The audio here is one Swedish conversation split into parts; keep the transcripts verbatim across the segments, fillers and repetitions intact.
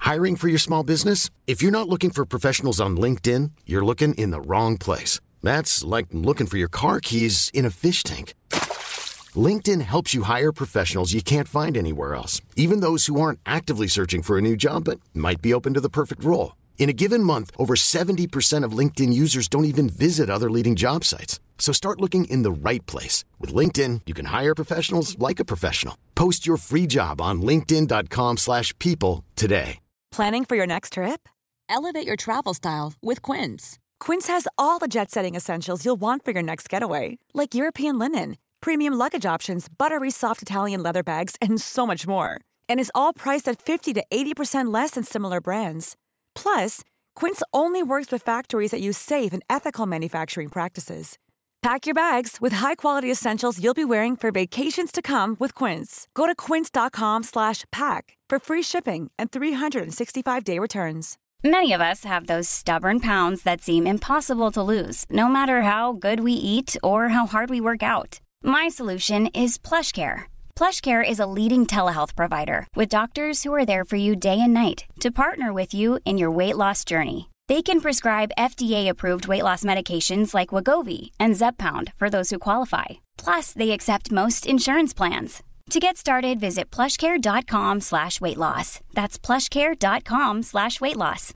Hiring for your small business? If you're not looking for professionals on LinkedIn, you're looking in the wrong place. That's like looking for your car keys in a fish tank. LinkedIn helps you hire professionals you can't find anywhere else, even those who aren't actively searching for a new job but might be open to the perfect role. In a given month, over seventy percent of LinkedIn users don't even visit other leading job sites. So start looking in the right place. With LinkedIn, you can hire professionals like a professional. Post your free job on linkedin dot com slash people today. Planning for your next trip? Elevate your travel style with Quince. Quince has all the jet-setting essentials you'll want for your next getaway, like European linen, premium luggage options, buttery soft Italian leather bags, and so much more. And is all priced at fifty to eighty percent less than similar brands. Plus, Quince only works with factories that use safe and ethical manufacturing practices. Pack your bags with high-quality essentials you'll be wearing for vacations to come with Quince. Go to quince dot com slash pack for free shipping and three sixty-five day returns. Many of us have those stubborn pounds that seem impossible to lose, no matter how good we eat or how hard we work out. My solution is PlushCare. PlushCare is a leading telehealth provider with doctors who are there for you day and night to partner with you in your weight loss journey. They can prescribe F D A-approved weight loss medications like Wegovy and Zepbound for those who qualify. Plus, they accept most insurance plans. To get started, visit plushcare.com slash weight loss. That's plushcare.com slash weight loss.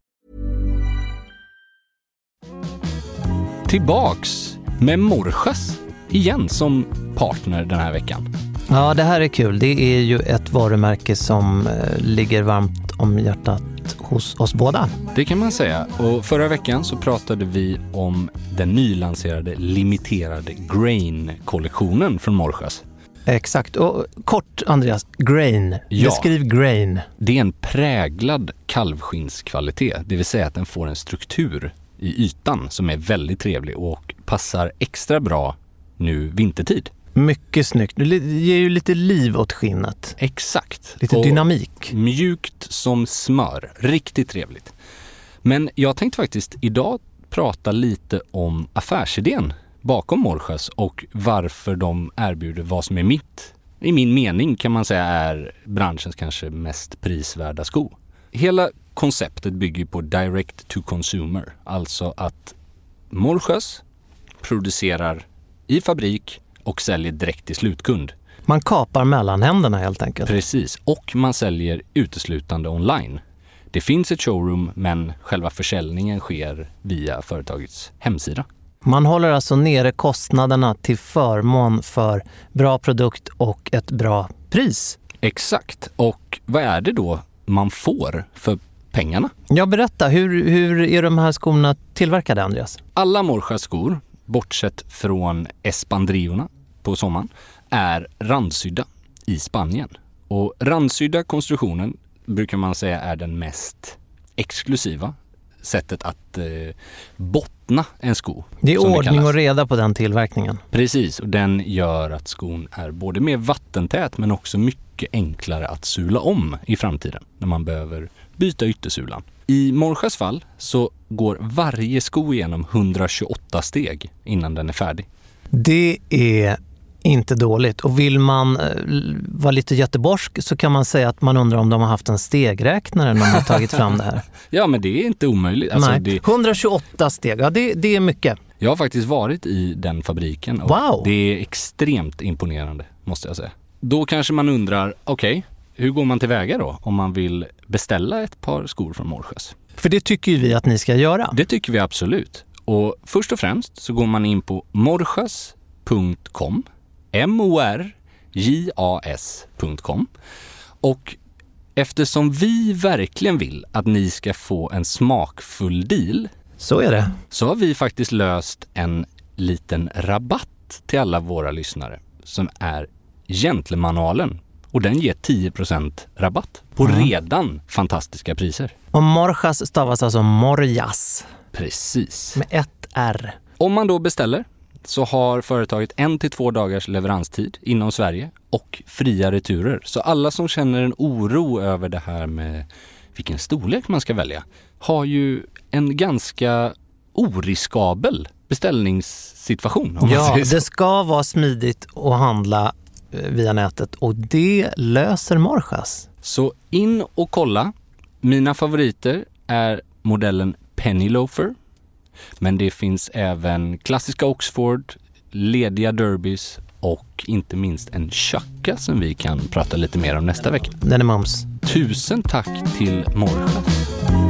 Tillbaks med Morsches igen som partner den här veckan. Ja, det här är kul. Det är ju ett varumärke som eh, ligger varmt om hjärtat hos oss båda. Det kan man säga. Och förra veckan så pratade vi om den nylanserade limiterade Grain-kollektionen från Morsches. Exakt. Och kort, Andreas, Grain. Ja. Beskriv Grain. Det är en präglad kalvskinnskvalitet. Det vill säga att den får en struktur i ytan som är väldigt trevlig och passar extra bra nu vintertid. Mycket snyggt. Det ger ju lite liv åt skinnet. Exakt. Lite och dynamik. Mjukt som smör. Riktigt trevligt. Men jag tänkte faktiskt idag prata lite om affärsidén bakom Morsches och varför de erbjuder vad som är mitt, i min mening kan man säga, är branschens kanske mest prisvärda sko. Hela konceptet bygger på direct to consumer. Alltså att Morsches producerar i fabrik och säljer direkt till slutkund. Man kapar mellanhänderna helt enkelt. Precis, och man säljer uteslutande online. Det finns ett showroom men själva försäljningen sker via företagets hemsida. Man håller alltså nere kostnaderna till förmån för bra produkt och ett bra pris. Exakt, och vad är det då man får för pengarna? Jag berättar, hur, hur är de här skorna tillverkade, Andreas? Alla Morsches skor, bortsett från espandriorna på sommaren, är randsydda i Spanien. Och randsydda konstruktionen brukar man säga är den mest exklusiva sättet att eh, bottna en sko. Det är ordning det och reda på den tillverkningen. Precis, och den gör att skon är både mer vattentät men också mycket enklare att sula om i framtiden när man behöver byta yttersulan. I Morsches fall så går varje sko igenom hundratjugoåtta steg innan den är färdig. Det är inte dåligt. Och vill man eh, vara lite göteborgsk så kan man säga att man undrar om de har haft en stegräknare när de har tagit fram det här. Ja, men det är inte omöjligt. Alltså, Nej. det... hundratjugoåtta steg, ja det, det är mycket. Jag har faktiskt varit i den fabriken och wow. Det är extremt imponerande, måste jag säga. Då kanske man undrar, okej, okay, hur går man tillväga då om man vill beställa ett par skor från Morsches? För det tycker ju vi att ni ska göra. Det tycker vi absolut. Och först och främst så går man in på morsches punkt com, M O R J A S punkt com, och eftersom vi verkligen vill att ni ska få en smakfull deal, så är det. Så har vi faktiskt löst en liten rabatt till alla våra lyssnare som är Gentlemanualen, och den ger tio procent rabatt på mm. redan fantastiska priser. Och Morsches stavas alltså Morjas. Precis. Med ett R. Om man då beställer så har företaget en till två dagars leveranstid inom Sverige och fria returer. Så alla som känner en oro över det här med vilken storlek man ska välja har ju en ganska oriskabel beställningssituation. Om ja, man säger så. Det ska vara smidigt att handla via nätet och det löser Morsches. Så in och kolla Mina favoriter är modellen Penny Loafer. Men det finns även klassiska Oxford, lediga Derbys och inte minst en Chukka som vi kan prata lite mer om nästa vecka. Den är mums. Tusen tack till Morsches.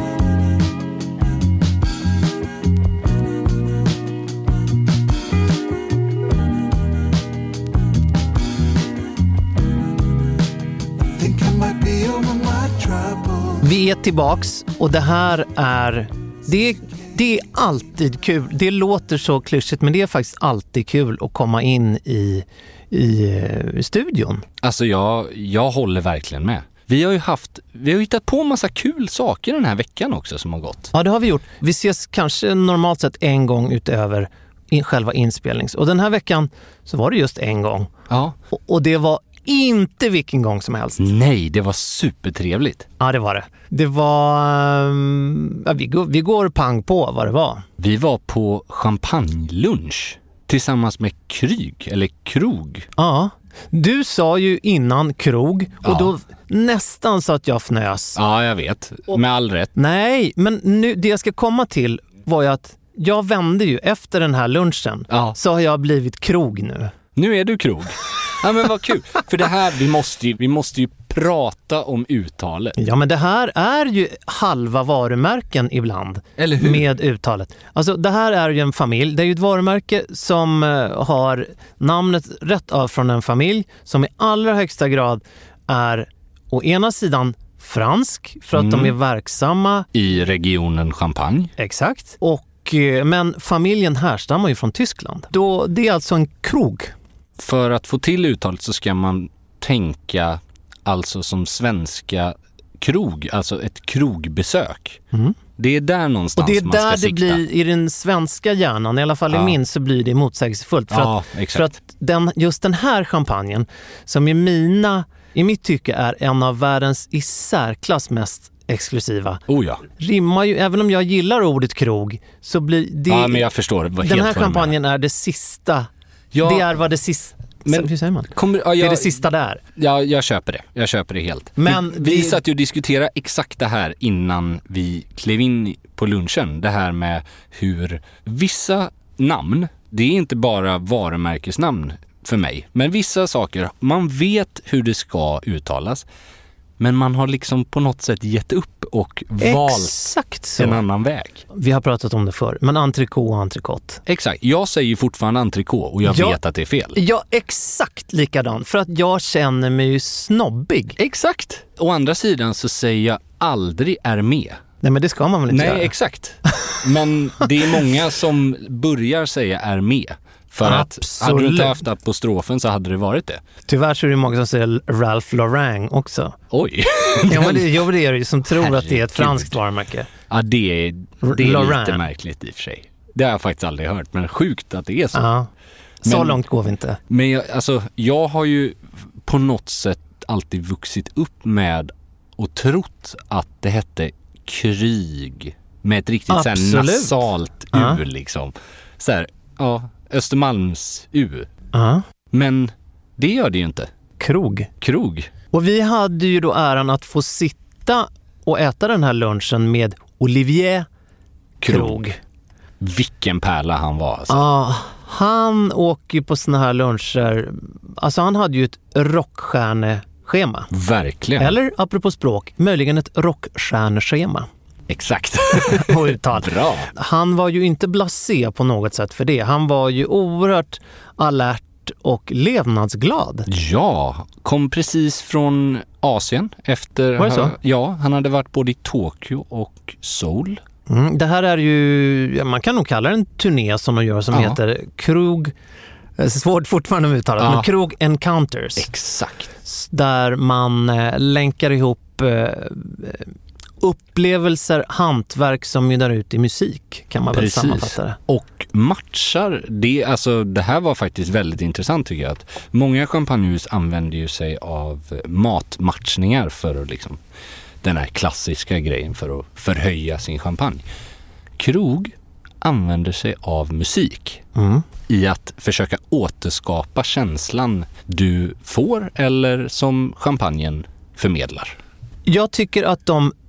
Vi är tillbaks och det här är det, det är alltid kul. Det låter så klyschigt men det är faktiskt alltid kul att komma in i, i, i studion. Alltså jag, jag håller verkligen med. Vi har ju haft, vi har hittat på massa kul saker den här veckan också som har gått. Ja, det har vi gjort. Vi ses kanske normalt sett en gång utöver in, själva inspelnings. Och den här veckan så var det just en gång. Ja. Och, och det var inte vilken gång som helst. Nej, det var supertrevligt. Ja, det var det. Det var... Um, ja, vi, går, vi går pang på vad det var. Vi var på champagnelunch tillsammans med Kryg, eller Krog. Ja, du sa ju innan krog och Ja. då nästan så att jag fnös. Ja, jag vet. Med all rätt. Nej, men nu, det jag ska komma till var ju att jag vände ju efter den här lunchen. Ja. Så har jag blivit krog nu. Nu är du Krog. Ja, men vad kul. För det här, vi måste ju, vi måste ju prata om uttalet. Ja, men det här är ju halva varumärken ibland. Eller hur? Med uttalet. Alltså det här är ju en familj. Det är ju ett varumärke som uh, har namnet rätt av från en familj som i allra högsta grad är å ena sidan fransk för att Mm. de är verksamma. I regionen Champagne. Exakt. Och, uh, men familjen härstammar ju från Tyskland. Då, det är alltså en krog. För att få till uttalet så ska man tänka alltså som svenska krog, alltså ett krogbesök. Mm. Det är där någonstans Och det är man ska där det sikta. blir i den svenska hjärnan, i alla fall Ja. i min så blir det motsägelsefullt. För Ja, att, exakt. för att den, just den här champagnen som i mina, i mitt tycke är en av världens i särklass mest exklusiva. Oh ja. Rimmar ju, även om jag gillar ordet krog så blir det... Ja, men jag förstår. Helt den vad här du champagnen är det sista. Ja. Det är vad det sista... Men- hur säger man? Kommer, ja, Det är jag, det sista där. Ja, jag köper det. Jag köper det helt. Men vi, vi vi- satt ju och diskuterade exakt det här innan vi klev in på lunchen. Det här med hur vissa namn, det är inte bara varumärkesnamn för mig. Men vissa saker, man vet hur det ska uttalas. Men man har liksom på något sätt gett upp och valt Exakt så. en annan väg. Vi har pratat om det förr, men entrecote och entrecote. Exakt. Jag säger ju fortfarande entrecote och jag Ja. vet att det är fel. Ja, exakt likadant. För att jag känner mig ju snobbig. Exakt. Å andra sidan så säger jag aldrig är med. Nej, men det ska man väl inte Nej, göra? exakt. Men det är många som börjar säga är med. För att hade du inte haft apostrofen så hade det varit det. Tyvärr så är det många som säger Ralph Lauren också. Oj. Ja, men det, jo, det är det ju som tror att det är ett Herregud. franskt varumärke. Ja, det är, det är Lauren. lite märkligt i och för sig. Det har jag faktiskt aldrig hört, men sjukt att det är så. Ja. Så Men- långt går vi inte. Men jag, alltså, jag har ju på något sätt alltid vuxit upp med och trott att det hette Kryg med ett riktigt så här Absolut. nasalt U Ja. liksom. Så här, ja, Östermalms U. Ja. Men det gör det ju inte. Krog. Krog. Och vi hade ju då äran att få sitta och äta den här lunchen med Olivier Krog. Vilken pärla han var alltså. Ja, han åker ju på såna här luncher. Alltså han hade ju ett rockstjärneschema. Verkligen. Eller, apropå språk, möjligen ett rockstjärneschema. Exakt. Och uttal. Bra. Han var ju inte blasé på något sätt för det. Han var ju oerhört alert och levnadsglad. Ja, kom precis från Asien efter... Var det så? Ja, han hade varit både i Tokyo och Seoul. Mm, det här är ju, ja, man kan nog kalla det en turné som de gör som Ja. heter Krog, eh, svårt fortfarande med uttalet, Ja. men Krog Encounters. Exakt. Där man eh, länkar ihop eh, upplevelser, hantverk som mynnar ut i musik, kan man väl Precis. sammanfatta det. Och matchar, det, alltså, det här var faktiskt väldigt intressant tycker jag. Att många champagnehus använder ju sig av matmatchningar för att liksom, den här klassiska grejen för att förhöja sin champagne. Krog använder sig av musik Mm. i att försöka återskapa känslan du får eller som champagnen förmedlar. Jag tycker att de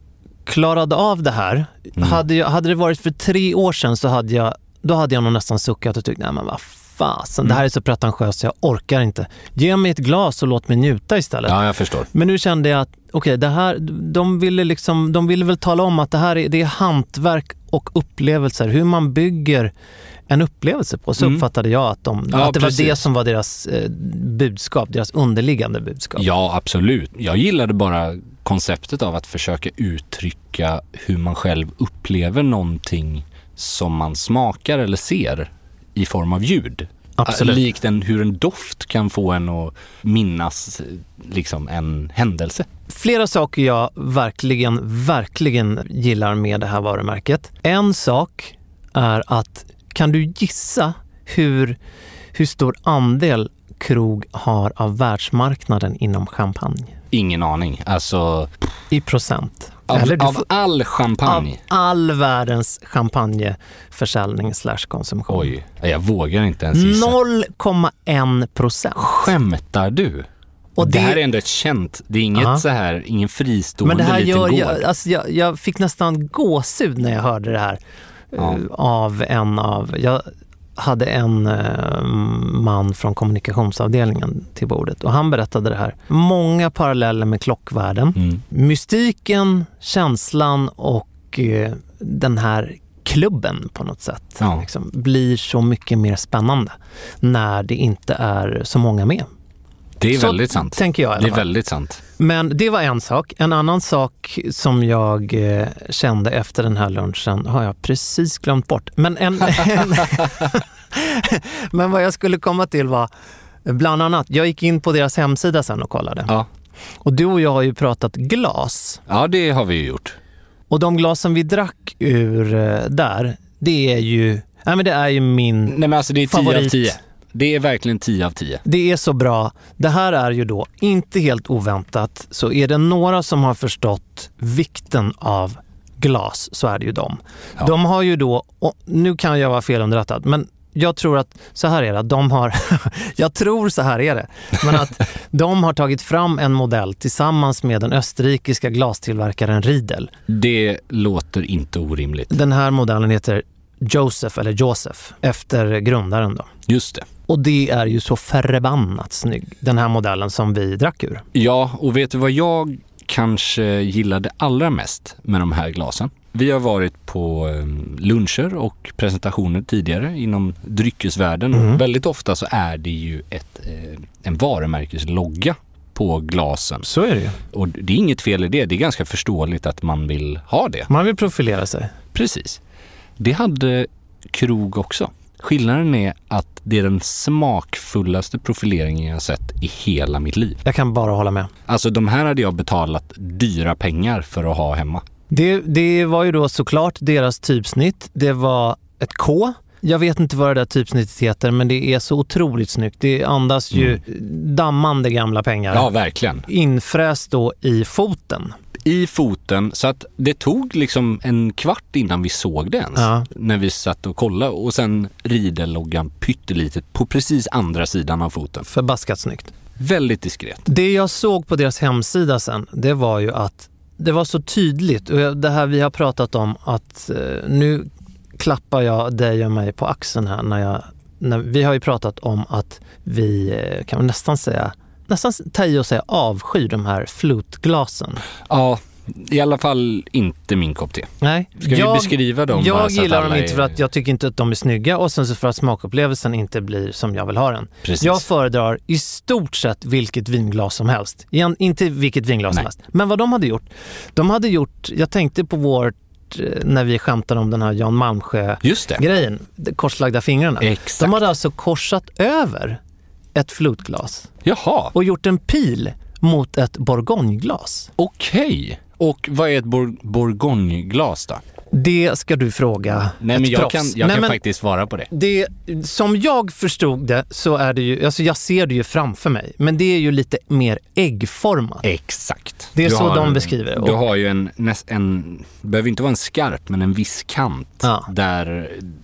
klarade av det här. Mm. Hade, jag, hade det varit för tre år sedan så hade jag, då hade jag nog nästan suckat och tyckt, nej men vad fasen, mm. det här är så pretentiöst, jag orkar inte. Ge mig ett glas och låt mig njuta istället. Ja, jag förstår. Men nu kände jag att okej, okay, det här, de ville liksom, de ville väl tala om att det här är, det är hantverk och upplevelser, hur man bygger en upplevelse på. Så mm. uppfattade jag att, de, ja, att det precis. var det som var deras eh, budskap, deras underliggande budskap. Ja, absolut. Jag gillade bara konceptet av att försöka uttrycka hur man själv upplever någonting som man smakar eller ser i form av ljud. Absolut. Likt en, hur en doft kan få en att minnas liksom en händelse. Flera saker jag verkligen, verkligen gillar med det här varumärket. En sak är att, kan du gissa hur, hur stor andel krog har av världsmarknaden inom champagne? Ingen aning. Alltså... I procent. Av, Eller du, av all champagne? Av all världens champagneförsäljning slash konsumtion. Oj, jag vågar inte ens gissa. noll komma en procent. Skämtar du? Och det, det här är ändå ett känt, det är inget uh-huh. så här, ingen fristående liten gård. Men det här liten gör, jag, alltså jag, jag fick nästan gåshud när jag hörde det här. Ja. Uh, av en av, jag hade en uh, man från kommunikationsavdelningen till bordet och han berättade det här. Många paralleller med klockvärlden. Mm. Mystiken, känslan och uh, den här klubben på något sätt ja. liksom, blir så mycket mer spännande när det inte är så många med. Det är så väldigt sant. Tänker jag. Det är väldigt sant. Men det var en sak. En annan sak som jag eh, kände efter den här lunchen har jag precis glömt bort. Men, en, en men vad jag skulle komma till var bland annat, jag gick in på deras hemsida sen och kollade. Ja. Och du och jag har ju pratat glas. Ja, det har vi ju gjort. Och de glasen vi drack ur eh, där, det är ju, nej men det är ju min nej, men alltså det är tio av tio. Det är verkligen tio av tio. Det är så bra. Det här är ju då inte helt oväntat. Så är det några som har förstått vikten av glas så är det ju dem. Ja. De har ju då, och nu kan jag vara felunderrättad, men jag tror att så här är det. De har, jag tror så här är det. Men att de har tagit fram en modell tillsammans med den österrikiska glastillverkaren Riedel. Det låter inte orimligt. Den här modellen heter Joseph eller Joseph efter grundaren då. Just det. Och det är ju så förbannat snygg, den här modellen som vi drack ur. Ja, och vet du vad jag kanske gillade allra mest med de här glasen? Vi har varit på luncher och presentationer tidigare inom dryckesvärlden. Mm. Väldigt ofta så är det ju ett, en varumärkeslogga på glasen. Så är det ju. Och det är inget fel i det. Det är ganska förståeligt att man vill ha det. Man vill profilera sig. Precis. Det hade krog också. Skillnaden är att det är den smakfullaste profileringen jag sett i hela mitt liv. Jag kan bara hålla med. Alltså de här hade jag betalat dyra pengar för att ha hemma. Det, det var ju då såklart deras typsnitt. Det var ett K. Jag vet inte vad det där typsnittet heter, men det är så otroligt snyggt. Det andas ju mm. dammande gamla pengar. Ja, verkligen. Infräst då i foten. I foten, så att det tog liksom en kvart innan vi såg det ens. Ja. När vi satt och kollade. Och sen Riedel-loggan pyttelitet på precis andra sidan av foten. Förbaskat snyggt. Väldigt diskret. Det jag såg på deras hemsida sen, det var ju att det var så tydligt. Och det här vi har pratat om att eh, nu klappar jag dig och mig på axeln här. När jag, när, vi har ju pratat om att vi eh, kan nästan säga nästan ta i och säga avskyr de här flutglasen. Ja, i alla fall inte min kopp te. Nej. Ska jag, vi beskriva dem? Jag gillar dem inte för att jag tycker inte att de är snygga och sen så för att smakupplevelsen inte blir som jag vill ha den. Precis. Jag föredrar i stort sett vilket vinglas som helst. Igen, inte vilket vinglas Nej. som helst. Men vad de hade gjort? De hade gjort, jag tänkte på vårt när vi skämtade om den här Jan Malmsjö-grejen. Korslagda fingrarna. Exakt. De hade alltså korsat över ett flutglas. Jaha. Och gjort en pil mot ett bourgogneglas. Okej. Och vad är ett bor- bourgogneglas då? Det ska du fråga. Nej, men jag kan, jag Nej, kan men faktiskt svara på det. det. Som jag förstod det så är det ju, alltså jag ser det ju framför mig, men det är ju lite mer äggformat. Exakt. Det är du så har, de beskriver det. Du har ju en, en, behöver inte vara en skarp, men en viss kant ja. där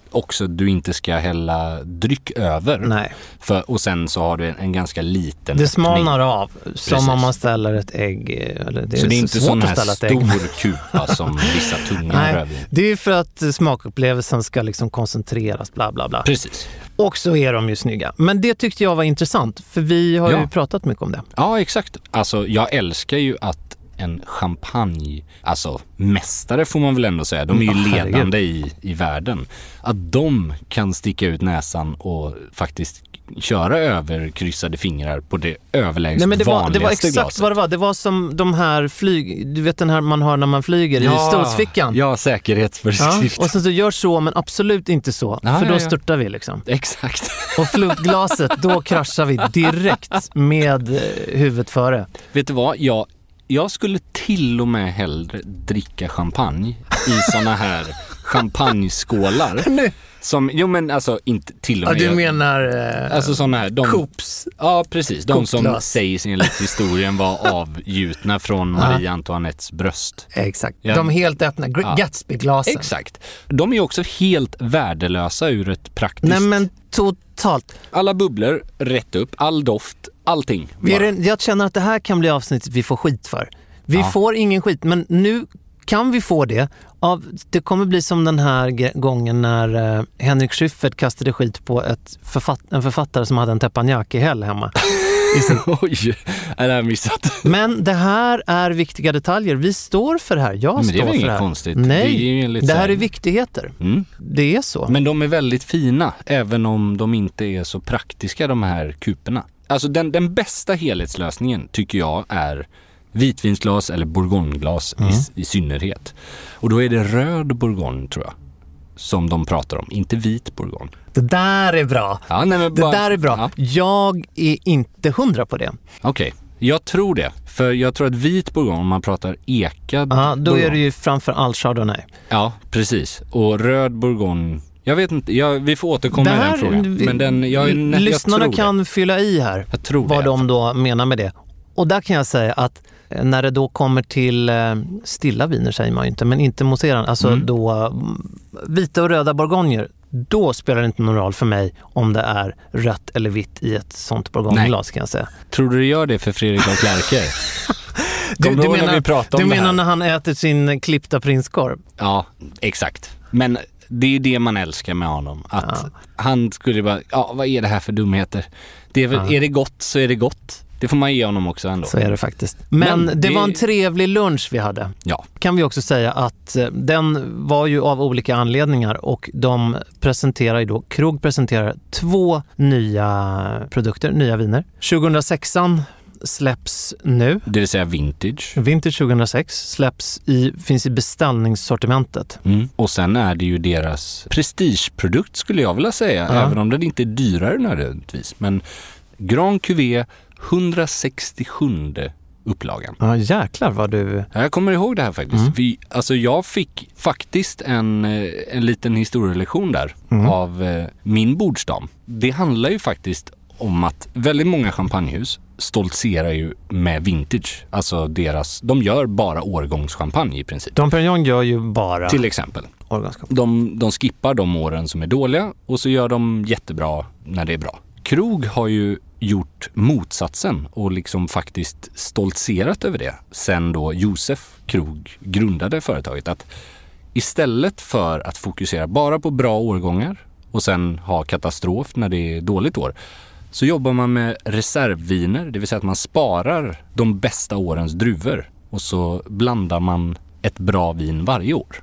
också du inte ska hälla dryck över. Nej. För, och sen så har du en, en ganska liten Det smalnar öppning. av, som Precis. om man ställer ett ägg. Eller det är så det är inte svårt sån att här ställa ett ägg. stor kupa som vissa tunga Nej, rödvin. det är för att smakupplevelsen ska liksom koncentreras, bla bla bla. Precis. Och så är de ju snygga. Men det tyckte jag var intressant, för vi har Ja. ju pratat mycket om det. Ja, exakt. Alltså, jag älskar ju att en champagne, alltså mästare får man väl ändå säga, de är ju Oh, ledande i, i världen. Att de kan sticka ut näsan och faktiskt köra över kryssade fingrar på det överlägset Nej, men det var, vanligaste det var exakt glaset. vad det var. Det var som de här flyg... Du vet den här man har när man flyger i stolsfickan. Ja, säkerhetsförskrift. Ja, och sen så gör så, men absolut inte så. Ja, för då ja, ja. störtar vi liksom. Exakt. Och flugtglaset, då kraschar vi direkt med eh, huvudet före. Vet du vad? Jag, jag skulle till och med hellre dricka champagne i såna här champagneskålar. Nu. Som, jo men alltså inte till och Ja, med. du menar... Eh, Alltså såna här, de, Coops. Ja, precis. De som Coopglas. sägs enligt historien var avgjutna från Marie Antoinettes bröst. Exakt. Ja. De helt öppna Gr- Ja. Gatsby-glasen. Exakt. De är också helt värdelösa ur ett praktiskt... Nej, men totalt. Alla bubblor, rätt upp, all doft, allting. Vi är bara. en, jag känner att det här kan bli avsnittet vi får skit för. Vi Ja. får ingen skit, men nu kan vi få det. Av, det kommer bli som den här ge- gången när eh, Henrik Schyffert kastade skit på ett författ- en författare som hade en teppanyaki-häll hemma. I sin... Oj, är det här missat? Men det här är viktiga detaljer. Vi står för det här. Jag Men det är står väl för inget det här. konstigt. Nej, Det är ju enligt det här så- är viktigheter. Mm. Det är så. Men de är väldigt fina, även om de inte är så praktiska, de här kuperna. Alltså den, den bästa helhetslösningen tycker jag är vitvinsglas eller bourgogneglas Mm. i, i synnerhet. Och då är det röd bourgogne, tror jag, som de pratar om, inte vit bourgogne. Det där är bra. Ja, nej, men Det bara- där är bra. Ja. Jag är inte hundra på det. Okej, jag tror det. För jag tror att vit bourgogne, om man pratar ekad Ja, då bourgogne. är det ju framför allt chardonnay. Ja, precis. Och röd bourgogne, jag vet inte, jag, vi får återkomma Det här- i den frågan. vi- Men den, jag, jag, Lyssnarna jag tror kan det. fylla i här Jag tror vad det. de då menar med det. Och där kan jag säga att eh, när det då kommer till eh, stilla viner säger man ju inte, men inte mousserande, alltså Mm. då mm, vita och röda bourgogner, då spelar det inte någon roll för mig om det är rött eller vitt i ett sånt bourgogneglas, kan jag säga. Tror du det gör det för Fredrik av Klerker? Du, Kommer du ihåg när menar, vi pratade du om det menar här? när han äter sin klippta prinskorv? Ja, exakt. Men det är ju det man älskar med honom. Att han skulle bara, ja vad är det här för dumheter? Det är, väl, Ja. är det gott så är det gott. Det får man ge honom också ändå. Så är det faktiskt. Men, Men det, det- var en trevlig lunch vi hade. Ja, Kan vi också säga att eh, den var ju av olika anledningar, och de presenterar ju då, Krog presenterar två nya produkter, nya viner. tjugohundrasexan släpps nu. det vill säga vintage. Vintage tjugohundrasex släpps i, finns i beställningssortimentet. Mm. Och sen är det ju deras prestigeprodukt skulle jag vilja säga, Ja. även om den inte är dyrare nödvändigtvis. Men Grand Cuvée hundrasextiosju upplagan. Ja, jäklar vad du... Ja, jag kommer ihåg det här faktiskt. Mm. Vi, alltså jag fick faktiskt en, eh, en liten historielektion där Mm. av eh, min bordsdam. Det handlar ju faktiskt om att väldigt många champagnehus stoltserar ju med vintage. Alltså deras, de gör bara årgångschampagne i princip. Dom Perignon gör ju bara Till exempel. årgångsskap. De, de skippar de åren som är dåliga och så gör de jättebra när det är bra. Krog har ju gjort motsatsen och liksom faktiskt stoltserat över det sen då Josef Krog grundade företaget. Att istället för att fokusera bara på bra årgångar och sen ha katastrof när det är dåligt år, så jobbar man med reservviner, det vill säga att man sparar de bästa årens druvor och så blandar man ett bra vin varje år.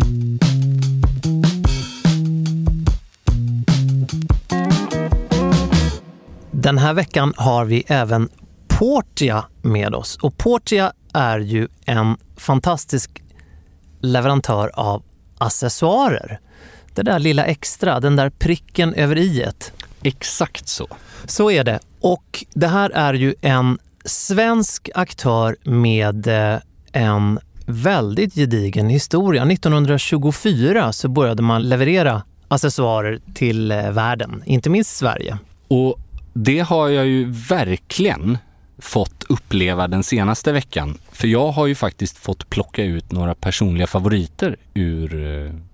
Den här veckan har vi även Portia med oss. Och Portia är ju en fantastisk leverantör av accessoarer. Det där lilla extra, den där pricken över i-et. Exakt så. Så är det. Och det här är ju en svensk aktör med eh, en väldigt gedigen historia. nittonhundratjugofyra så började man leverera accessoarer till eh, världen, inte minst Sverige. Och det har jag ju verkligen fått uppleva den senaste veckan. För jag har ju faktiskt fått plocka ut några personliga favoriter ur,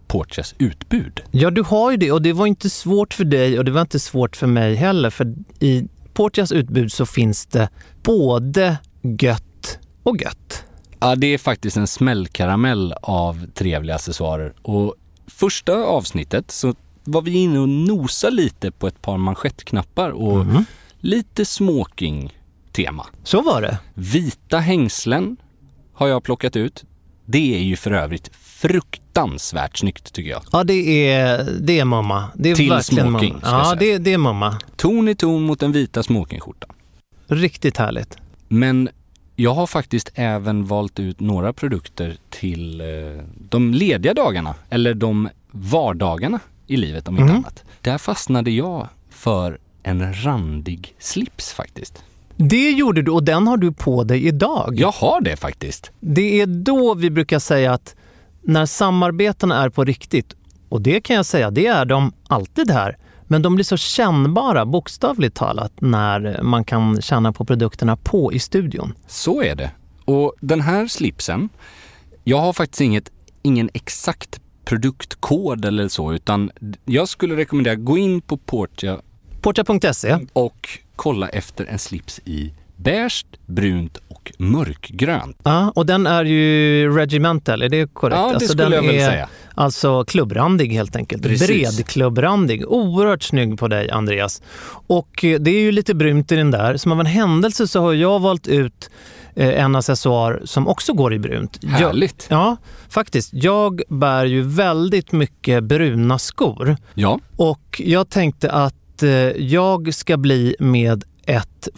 Portias utbud. Ja, du har ju det och det var inte svårt för dig och det var inte svårt för mig heller, för i Portias utbud så finns det både gött och gött. Ja, det är faktiskt en smällkaramell av trevliga accessoarer. Och första avsnittet så var vi inne och nosade lite på ett par manschettknappar och mm. lite smoking-tema. Så var det. Vita hängslen har jag plockat ut. Det är ju för övrigt fruktansvärt snyggt tycker jag. Ja, det är, det är mamma. Det är till verkligen smoking, mamma. Ja, det, det är mamma. Ton i ton mot den vita smokingskjortan. Riktigt härligt. Men jag har faktiskt även valt ut några produkter till eh, de lediga dagarna. Eller de vardagarna i livet om inte mm. annat. Där fastnade jag för en randig slips faktiskt. Det gjorde du och den har du på dig idag. Jag har det faktiskt. Det är då vi brukar säga att när samarbetena är på riktigt, och det kan jag säga, det är de alltid här, men de blir så kännbara, bokstavligt talat, när man kan känna på produkterna på i studion. Så är det. Och den här slipsen, jag har faktiskt inget, ingen exakt produktkod eller så, utan jag skulle rekommendera gå in på Portia Portia punkt se och kolla efter en slips i beige, brunt och mörkgrönt. Ja, och den är ju regimental, är det korrekt? Ja, det alltså, skulle den jag väl är säga. Alltså klubbrandig helt enkelt. Precis. Bredklubbrandig. Oerhört snygg på dig, Andreas. Och det är ju lite brunt i den där. Som av en händelse så har jag valt ut en accessoar som också går i brunt. Härligt. Jag, ja, faktiskt. Jag bär ju väldigt mycket bruna skor. Ja. Och jag tänkte att jag ska bli med ett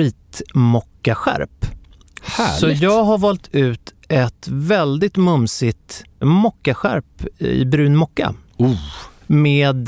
favoritmockaskärp. Härligt. Så jag har valt ut ett väldigt mumsigt mockaskärp i brun mocka. Oh. Med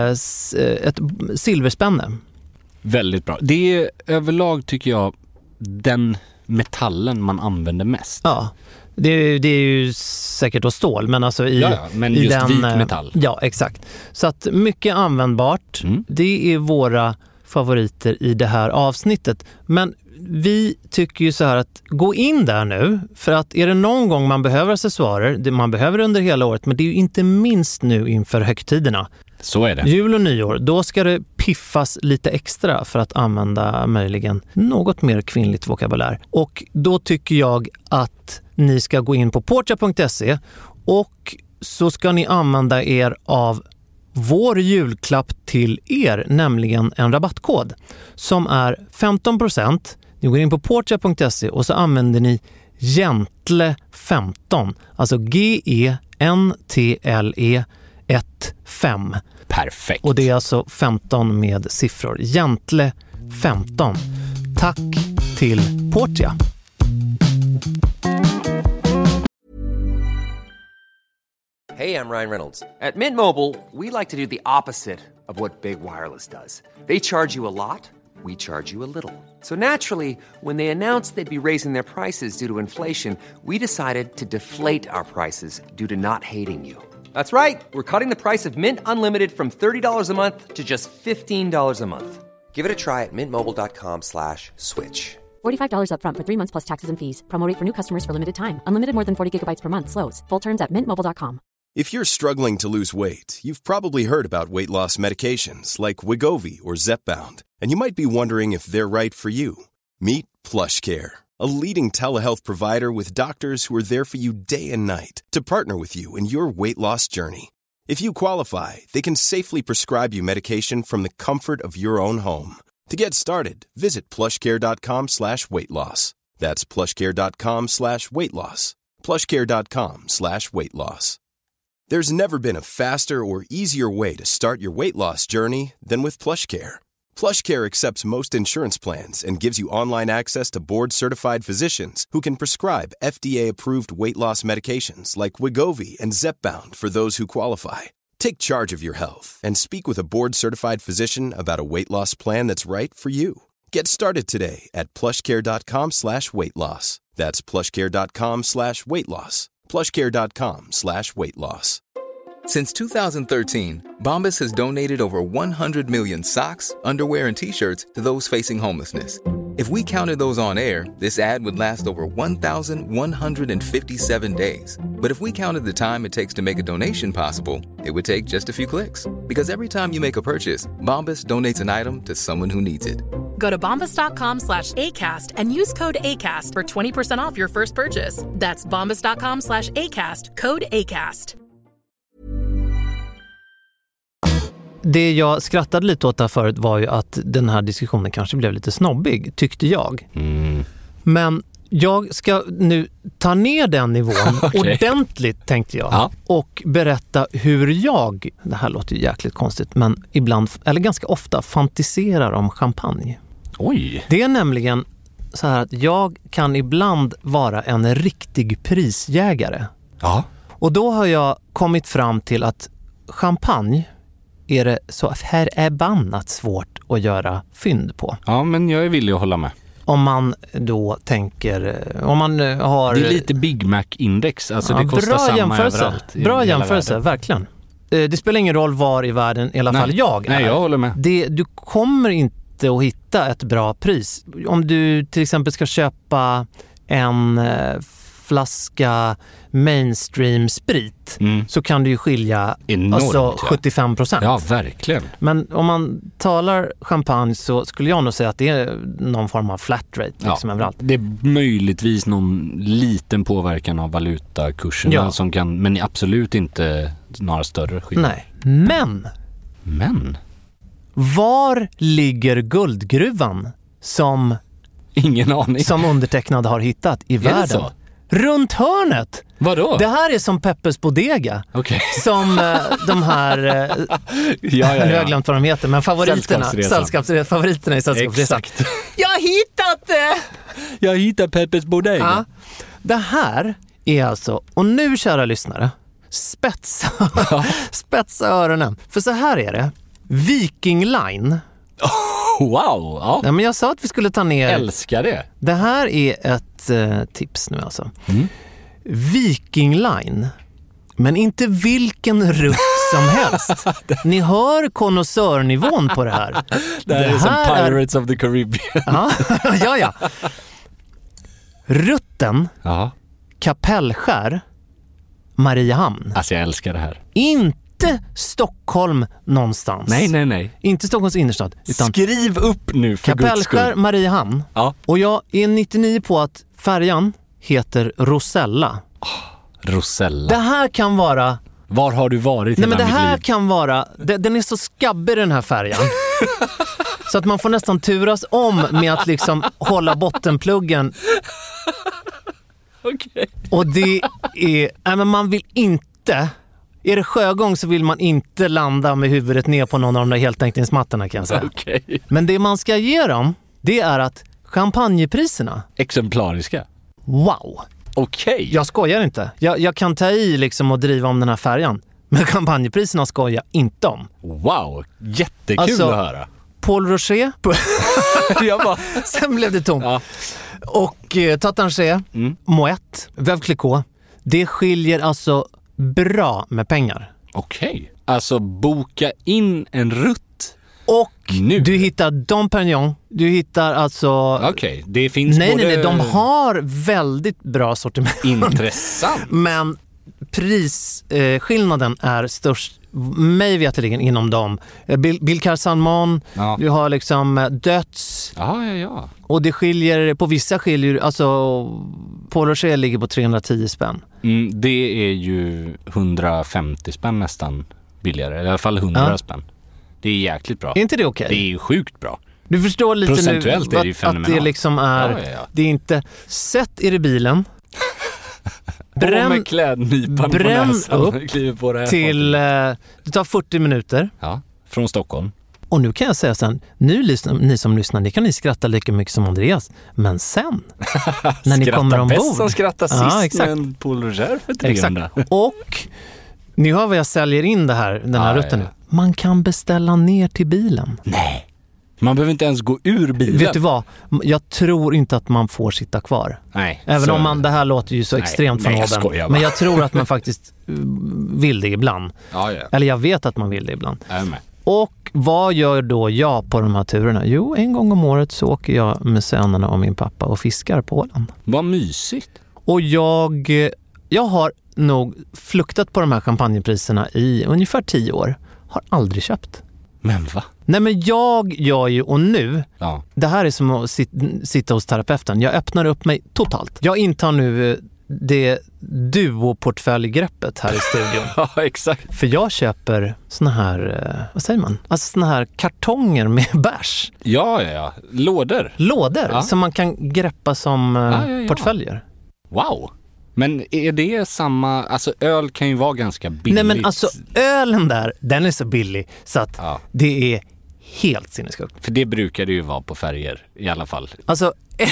ett silverspänne. Väldigt bra. Det är överlag tycker jag den metallen man använder mest. Ja. Det är, det är ju säkert då stål, men alltså i, ja, ja, men i just den, vit metall. Ja, exakt. Så att mycket användbart. Mm. Det är våra favoriter i det här avsnittet. Men vi tycker ju så här att gå in där nu, för att är det någon gång man behöver accessoarer, det man behöver under hela året, men det är ju inte minst nu inför högtiderna. Så är det. Jul och nyår, då ska det piffas lite extra för att använda möjligen något mer kvinnligt vokabulär. Och då tycker jag att ni ska gå in på Portia punkt se och så ska ni använda er av vår julklapp till er, nämligen en rabattkod som är femton procent. Ni går in på Portia punkt se och så använder ni Gentle femton, alltså G E N T L E ett fem. Perfekt. Och det är alltså femton med siffror. Gentle femton. Tack till Portia. Hey, I'm Ryan Reynolds. At Mint Mobile, we like to do the opposite of what Big Wireless does. They charge you a lot, we charge you a little. So naturally, when they announced they'd be raising their prices due to inflation, we decided to deflate our prices due to not hating you. That's right. We're cutting the price of Mint Unlimited from thirty dollars a month to just fifteen dollars a month. Give it a try at mintmobile.com slash switch. forty-five dollars up front for three months plus taxes and fees. Promo rate for new customers for limited time. Unlimited more than forty gigabytes per month. Slows full terms at mint mobile dot com. If you're struggling to lose weight, you've probably heard about weight loss medications like Wegovy or Zepbound, and you might be wondering if they're right for you. Meet PlushCare, a leading telehealth provider with doctors who are there for you day and night to partner with you in your weight loss journey. If you qualify, they can safely prescribe you medication from the comfort of your own home. To get started, visit plushcare.com slash weight loss. That's plushcare.com slash weight loss. plushcare.com slash weight loss. There's never been a faster or easier way to start your weight loss journey than with PlushCare. PlushCare accepts most insurance plans and gives you online access to board-certified physicians who can prescribe F D A-approved weight loss medications like Wegovy and Zepbound for those who qualify. Take charge of your health and speak with a board-certified physician about a weight loss plan that's right for you. Get started today at plushcare.com slash weight loss. That's plushcare.com slash weight loss. plushcare.com slash weight loss. Since two thousand thirteen, Bombas has donated over one hundred million socks, underwear, and T-shirts to those facing homelessness. If we counted those on air, this ad would last over one thousand one hundred fifty-seven days. But if we counted the time it takes to make a donation possible, it would take just a few clicks. Because every time you make a purchase, Bombas donates an item to someone who needs it. Go to bombas.com slash ACAST and use code ACAST for twenty percent off your first purchase. That's bombas.com slash ACAST, code ACAST. Det jag skrattade lite åt där förut var ju att den här diskussionen kanske blev lite snobbig, tyckte jag. Mm. Men jag ska nu ta ner den nivån okay. ordentligt, tänkte jag. Ja. Och berätta hur jag, det här låter ju jäkligt konstigt, men ibland, eller ganska ofta, fantiserar om champagne. Oj! Det är nämligen så här att jag kan ibland vara en riktig prisjägare. Ja. Och då har jag kommit fram till att champagne är det så här är bannat svårt att göra fynd på. Ja, men jag är villig att hålla med. Om man då tänker, om man har... Det är lite Big Mac-index, alltså ja, det kostar bra samma jämförelse. överallt. Bra jämförelse, verkligen. Det spelar ingen roll var i världen, i alla Nej. fall jag är. Nej, jag håller med. Det, du kommer inte att hitta ett bra pris. Om du till exempel ska köpa en eh, flaska mainstream sprit Mm. så kan du ju skilja Enormt, alltså ja. sjuttiofem procent. Ja, verkligen. Men om man talar champagne så skulle jag nog säga att det är någon form av flat rate liksom Ja, överallt. det är möjligtvis någon liten påverkan av valutakursen Ja. som kan, men absolut inte några större skillnader. Nej, men Men var ligger guldgruvan som, ingen aning. som undertecknad har hittat i världen? det så? Runt hörnet! Vadå? Det här är som Peppes Bodega. Okej. Som eh, de här, eh, Ja, ja, nu har jag ja. glömt vad de heter, men favoriterna, Sällskapsresan. sällskapsresan, favoriterna i Sällskapsresan. Exakt. Jag har hittat det! Jag hittar Peppes Bodega. Ja. Det här är alltså, och nu kära lyssnare, spetsa, spetsa öronen. För så här är det. Viking Line. Wow, ja. Ja, men jag sa att vi skulle ta ner... Älskar det. Det här är ett eh, tips nu alltså. Mm. Viking Line. Men inte vilken rutt som helst. Ni hör konnässörnivån på det här. Det här är som Pirates of the Caribbean. Ja, ja, ja. Rutten, Ja. Kapellskär, Mariehamn. Alltså jag älskar det här. Inte Stockholm någonstans. Nej, nej, nej. Inte Stockholms innerstad. Utan Skriv upp nu för Guds Kapellskär, skull. Mariehamn. Ja. Och jag är nittionio på att färjan heter Rosella. Rosella. Det här kan vara... Var har du varit Nej, hela men det mitt här liv? kan vara... det- Den är så skabbig den här färjan. Så att man får nästan turas om med att liksom hålla bottenpluggen. Okej. Och det är... Nej, men man vill inte... Är det sjögång så vill man inte landa med huvudet ner på någon av de där heltäckningsmattorna, kan jag säga. Okej. Men det man ska ge dem, det är att champagnepriserna, Exemplariska. wow! Okej. Jag skojar inte. Jag, jag kan ta i liksom och driva om den här färjan. Men champagnepriserna skojar jag inte om. Wow. Jättekul Alltså- att höra. Paul Rocher, Jag bara... sen blev det tomt. Ja. Och eh, Tatanché, Mm. Moet, Veuve Clicquot. Det skiljer alltså bra med pengar. Okej. Alltså boka in en rutt. Och Nu. du hittar Dom Perignon. Du hittar alltså... Okej, det finns Nej, både... nej, nej. De har väldigt bra sortiment. Intressant. Men prisskillnaden eh, är störst, mig veterligen, inom dem. Eh, Bill, Bill Carsalmon, Ja. du har liksom eh, Döds. Ja, ja, ja. Och det skiljer, på vissa skiljer, alltså Paul Rocher ligger på trehundratio spänn. Mm, det är ju hundrafemtio spänn nästan billigare. I alla fall hundra Ja. spänn. Det är jäkligt bra. Är inte det okej? Det är ju sjukt bra. Du förstår lite Procentuellt nu är det ju att, att det fenomenalt. liksom är, Ja, ja, ja. det är inte, sätt er i bilen, På bränn med klädnypan bränn på näsan. upp Kliver på det här till, eh, det tar fyrtio minuter. Ja, från Stockholm. Och nu kan jag säga sen, nu lyssnar, ni som lyssnar, ni kan ni skratta lika mycket som Andreas. Men sen, när ni kommer ombord. bäst som skrattar sist Ja, exakt. med en Paul Roger för trehundra. Exakt. Och ni hör vad jag säljer in det här, den här Ja, rutten ja, nu. Man kan beställa ner till bilen. Nej. Man behöver inte ens gå ur bilen. Vet du vad? Jag tror inte att man får sitta kvar. Nej. Även så- om man, det här låter ju så Nej, extremt nej, från jag oben. skojar bara. Men jag tror att man faktiskt uh, vill det ibland. Ja, ja. Eller jag vet att man vill det ibland. Jag är med. Och vad gör då jag på de här turerna? Jo, en gång om året så åker jag med sönerna och min pappa och fiskar på Åland. Vad mysigt. Och jag, jag har nog fluktat på de här champagnepriserna i ungefär tio år. Har aldrig köpt. Men va? Nej, men jag gör ju, och nu, ja. det här är som att sit, sitta hos terapeuten. Jag öppnar upp mig totalt. Jag intar nu det duo-portföljgreppet här i studion. Ja, exakt. För jag köper såna här, vad säger man? Alltså såna här kartonger med bärs. Ja, ja, ja. Lådor. Lådor ja. som man kan greppa som ja, ja, ja. portföljer. Wow. Men är det samma, alltså öl kan ju vara ganska billigt. Nej, men alltså ölen där, den är så billig så att ja. det är helt sinnessjukt. För det brukar det ju vara på färger i alla fall. Alltså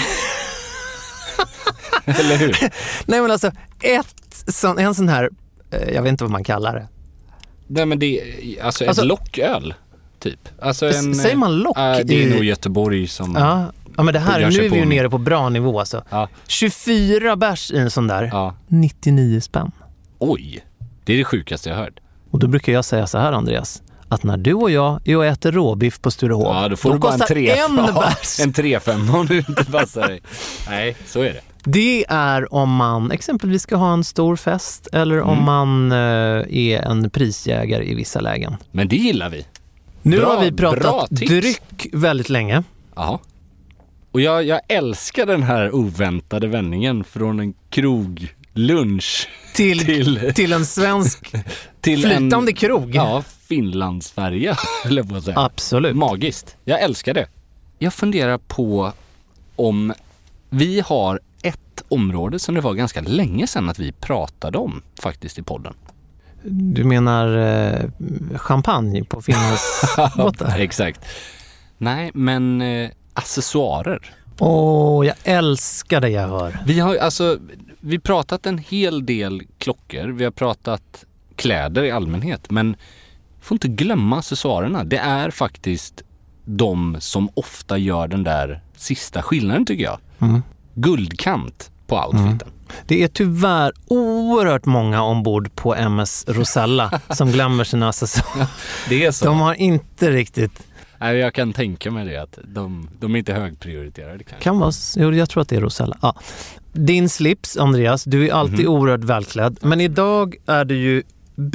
eller hur? Nej, men alltså ett sån, en sån här, jag vet inte vad man kallar det. Nej, men det är alltså, alltså ett locköl typ. Alltså en, säger man lock? Äh, det är i... nog Göteborg som... Ja. Ja, men det här, nu är vi ju nere på bra nivå alltså. Ja. tjugofyra bärs i en sån där. Ja. nittionio spänn. Oj, det är det sjukaste jag hört. Och då brukar jag säga så här, Andreas, att när du och jag är och äter råbiff på Sturehof, ja, då får då du bara kostar en tre, en bärs. En tre fem om du inte passar dig. Nej, så är det. Det är om man exempelvis ska ha en stor fest eller om mm. man uh, är en prisjägare i vissa lägen. Men det gillar vi. Nu bra, har vi pratat dryck väldigt länge. Jaha. Och jag, jag älskar den här oväntade vändningen från en kroglunch till, till, till en svensk till flytande en, krog. Ja, Finlandsfärja, eller vad säga. Absolut. Magiskt. Jag älskar det. Jag funderar på om vi har ett område som det var ganska länge sedan att vi pratade om faktiskt i podden. Du menar eh, champagne på Finlands båtar? Exakt. Nej, men... Eh, accessoarer. Åh, oh, jag älskar det jag hör. Vi har alltså, vi pratat en hel del klockor. Vi har pratat kläder i allmänhet. Men får inte glömma accessoarerna. Det är faktiskt de som ofta gör den där sista skillnaden, tycker jag. Mm. Guldkant på outfiten. Mm. Det är tyvärr oerhört många ombord på M S Rosella som glömmer sina accessoarer. Det är så. De har inte riktigt... Nej, jag kan tänka mig det, att de, de är inte högprioriterade. Kanske. Kan vara, jo, jag tror att det är Rosella. Ja. Din slips, Andreas, du är alltid mm-hmm. oerhört välklädd. Men idag är det ju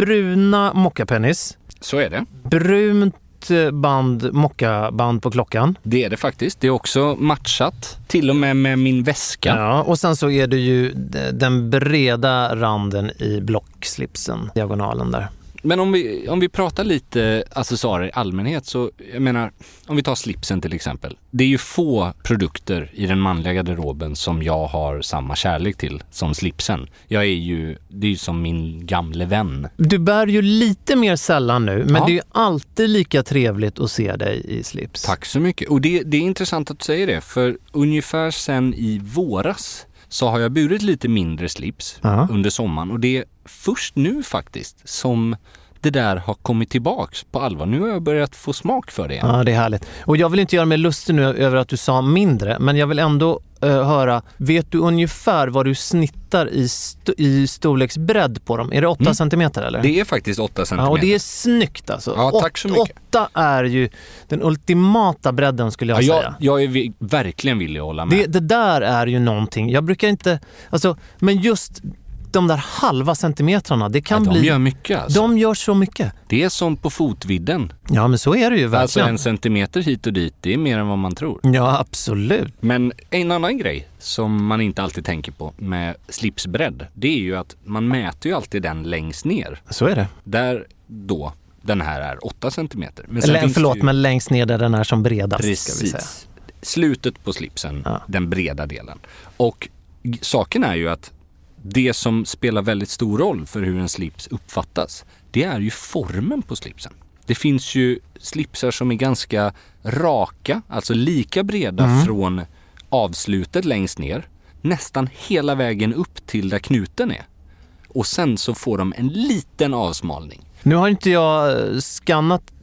bruna mockapennis. Så är det. Brunt band, mockaband på klockan. Det är det faktiskt. Det är också matchat. Till och med med min väska. Ja, och sen så är det ju den breda randen i blockslipsen, diagonalen där. Men om vi, om vi pratar lite accessoarer i allmänhet, så jag menar, om vi tar slipsen till exempel. Det är ju få produkter i den manliga garderoben som jag har samma kärlek till som slipsen. Jag är ju, det är ju som min gamle vän. Du bär ju lite mer sällan nu, men ja. Det är ju alltid lika trevligt att se dig i slips. Tack så mycket. Och det, det är intressant att du säger det, för ungefär sen i våras så har jag burit lite mindre slips uh-huh. under sommaren. Och det är först nu faktiskt som det där har kommit tillbaks på allvar. Nu har jag börjat få smak för det igen. Ja, det är härligt. Och jag vill inte göra mig lustig nu över att du sa mindre, men jag vill ändå uh, höra, vet du ungefär vad du snittar i, st- i storleksbredd på dem? Är det åtta mm. centimeter eller? Det är faktiskt åtta centimeter. Ja, och det är snyggt alltså. Ja, tack så mycket. åtta är ju den ultimata bredden, skulle jag ja, säga. Jag, jag är vi, verkligen villig att hålla med. Det, det där är ju någonting. Jag brukar inte, alltså, men just de där halva centimetrarna, det kan ja, bli... De gör mycket alltså. De gör så mycket. Det är som på fotvidden. Ja, men så är det ju verkligen. Alltså en centimeter hit och dit, det är mer än vad man tror. Ja, absolut. Men en annan grej som man inte alltid tänker på med slipsbredd, det är ju att man mäter ju alltid den längst ner. Så är det. Där då, den här är åtta centimeter. Men sen Eller, förlåt, ju... men längst ner där den är som bredast. Precis. Ska vi säga. Slutet på slipsen, ja. Den breda delen. Och saken är ju att det som spelar väldigt stor roll för hur en slips uppfattas, det är ju formen på slipsen. Det finns ju slipsar som är ganska raka, alltså lika breda mm. från avslutet längst ner, nästan hela vägen upp till där knuten är. Och sen så får de en liten avsmalning. Nu har inte jag skannat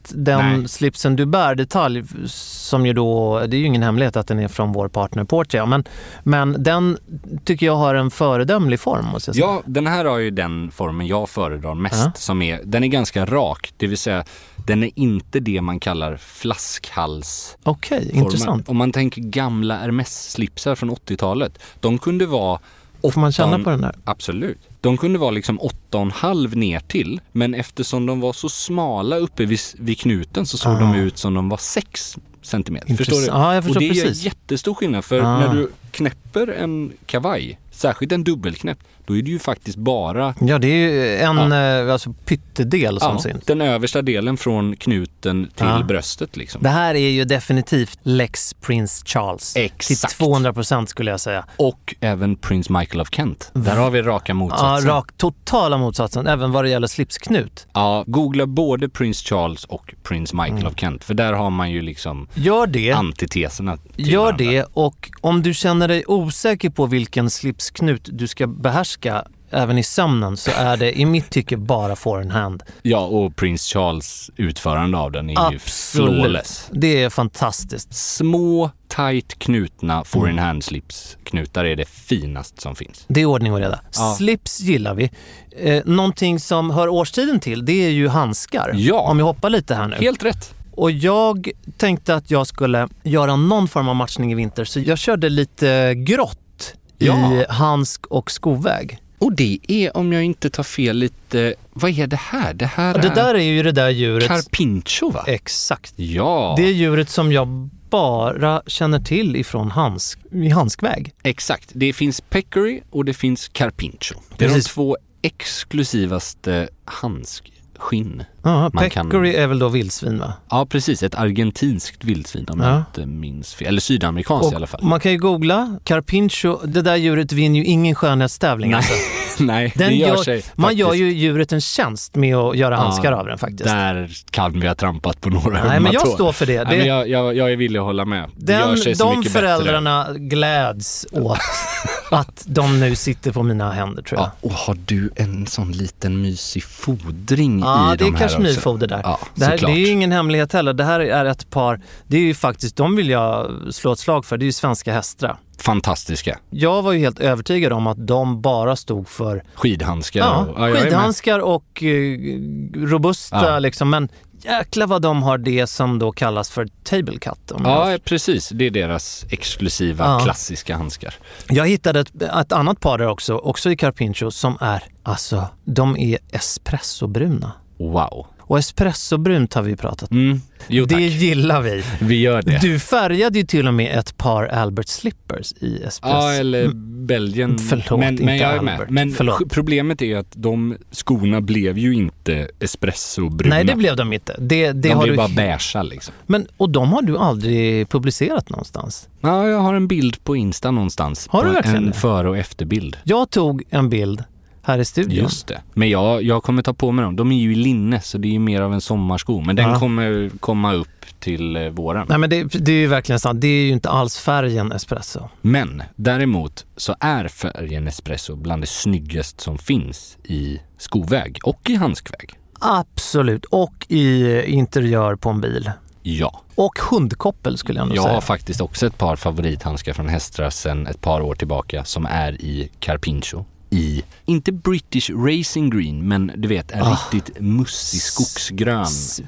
att den Nej. slipsen du bär, detalj, som ju då, det är ju ingen hemlighet att den är från vår partner Portia, men, men den tycker jag har en föredömlig form, måste jag säga. Ja, den här har ju den formen jag föredrar mest, Ja. som är, den är ganska rak, det vill säga den är inte det man kallar flaskhals. Okej, intressant. Om man tänker gamla Hermes-slipsar från åttiotalet, de kunde vara Får man känna åtton på den här? Absolut. De kunde vara liksom åtta och en halv ner till, men eftersom de var så smala uppe vid, vid knuten så såg Ah. de ut som de var sex centimeter. Intress- Förstår du? Ja, jag förstår och det precis. är jättestor skillnad, för Ah. när du knäpper en kavaj, särskilt en dubbelknäpp, då är det ju faktiskt bara Ja, det är ju en ja. alltså, pyttedel som ja, syns. den översta delen från knuten till Ja. bröstet liksom. Det här är ju definitivt Lex Prince Charles. Exakt. Till tvåhundra procent skulle jag säga. Och även Prince Michael of Kent. Där har vi raka Ja, motsatsen. rak, totala motsatsen, även vad det gäller slipsknut. Ja, googla både Prince Charles och Prince Michael Mm. of Kent. För där har man ju liksom Gör det. antiteserna till Gör varandra. det, och om du känner dig osäker på vilken slipsknut du ska behärska även i sömnen, så är det i mitt tycke bara forehand. Ja, och Prince Charles utförande av den är ju Absolut. flawless. Det är fantastiskt. Små, tight knutna foreign hand slips knutar är det finast som finns. Det är ordning och reda. Ja. Slips gillar vi. Eh, någonting som hör årstiden till, det är ju handskar. Ja. Om vi hoppar lite här nu. Helt rätt. Och jag tänkte att jag skulle göra någon form av matchning i vinter, så jag körde lite grått Ja. i handsk- och skoväg. Och det är, om jag inte tar fel, lite... Vad är det här? Det här Ja, det är där är ju det där djuret. Carpincho, va? Exakt. Ja. Det är djuret som jag bara känner till ifrån handsk, i handskväg. Exakt. Det finns peccary och det finns carpincho. Det är Precis. de två exklusivaste handskskinn. Ja, Man kan- peccary är väl då vildsvin, va? Ja, precis. Ett argentinskt vildsvin om Ja. jag inte minns fel. Eller sydamerikanskt i alla fall. Man kan ju googla Carpincho. Det där djuret vinner ju ingen skönhetstävling. Nej, Alltså. nej Den det gör, gör, sig man faktiskt. gör ju djuret en tjänst med att göra handskar Ja, av den faktiskt. Där kan vi ha trampat på några Nej, men jag tår. står för det. Nej, det men jag, jag, jag är villig att hålla med. Det gör den, sig så de mycket föräldrarna gläds åt att de nu sitter på mina händer, tror jag. bättre. Ja, och har du en sån liten mysig fodring Ja, i det de är här kashmirfoder där. Ja, det, här, det såklart. är ju ingen hemlighet heller. Det här är ett par, det är ju faktiskt, de vill jag slå ett slag för. Det är ju svenska Hästra. Fantastiska. Jag var ju helt övertygad om att de bara stod för Skidhandskar. ja, och, ja, jag är med. skidhandskar och eh, robusta Ja. liksom, men jäklar vad de har det som då kallas för table cut. Om jag... Ja, precis. Det är deras exklusiva Ja. klassiska handskar. jag hittade ett, ett annat par där också, också i Carpincho, som är, alltså, de är espressobruna. Wow. Och espressobrunt har vi pratat om. Mm. Jo, tack. Det gillar vi. Vi gör det. Du färgade ju till och med ett par Albert Slippers i espresso. Ja, eller Belgien. Förlåt, men, inte men jag är Albert. med. Men Förlåt. sk- problemet är att de skorna blev ju inte espressobruna. Nej, det blev de inte. Det, det de har blev du... bara beigea liksom. Men, och de har du aldrig publicerat någonstans? Ja, jag har en bild på Insta någonstans. Har du på verkligen en det? före- och efterbild. Jag tog en bild här i studion. Just det. Men jag, jag kommer ta på mig dem. De är ju i linne, så det är ju mer av en sommarsko. Men den Ja. kommer komma upp till eh, våren. Nej, men det, det är ju verkligen sant. Det är ju inte alls färgen espresso. Men däremot så är färgen espresso bland det snyggaste som finns i skoväg och i handskväg. Absolut. Och i interiör på en bil. Ja. Och hundkoppel skulle jag nog Jag säga. har faktiskt också ett par favorithandskar från Hästra sedan ett par år tillbaka som är i Carpincho. I, inte British Racing Green, men du vet, en Ah. riktigt mussig skogsgrön. S-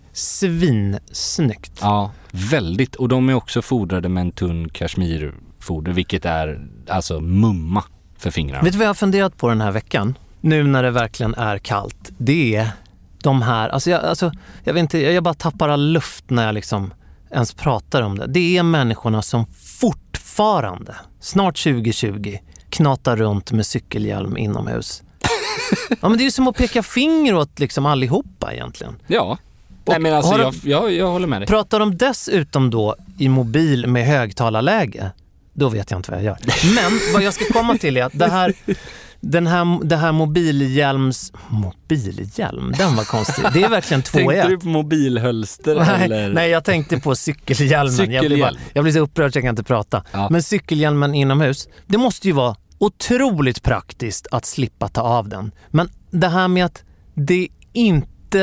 Svinsnyggt. Ja, väldigt. Och de är också fodrade med en tunn kashmirfoder, vilket är alltså mumma för fingrarna. Vet du vad jag har funderat på den här veckan? Nu när det verkligen är kallt. Det är de här, alltså jag, alltså, jag vet inte, jag bara tappar all luft när jag liksom ens pratar om det. Det är människorna som fortfarande, snart tjugo tjugo, knatar runt med cykelhjälm inomhus. Ja, men det är ju som att peka finger åt liksom allihopa egentligen. Ja. Nej, men alltså har de- jag, jag, jag håller med dig. Pratar de dessutom då i mobil med högtalarläge, då vet jag inte vad jag gör. Men vad jag ska komma till är att det här, den här, det här mobilhjälms... Mobilhjälm? Den var konstig. Det är verkligen två i Tänkte du ett. på mobilhölster Nej, eller? nej, jag tänkte på cykelhjälmen. Jag blir, bara, Cykelhjälm. jag blir så upprörd så jag kan inte prata. Ja. Men cykelhjälmen inomhus, det måste ju vara otroligt praktiskt att slippa ta av den. Men det här med att det inte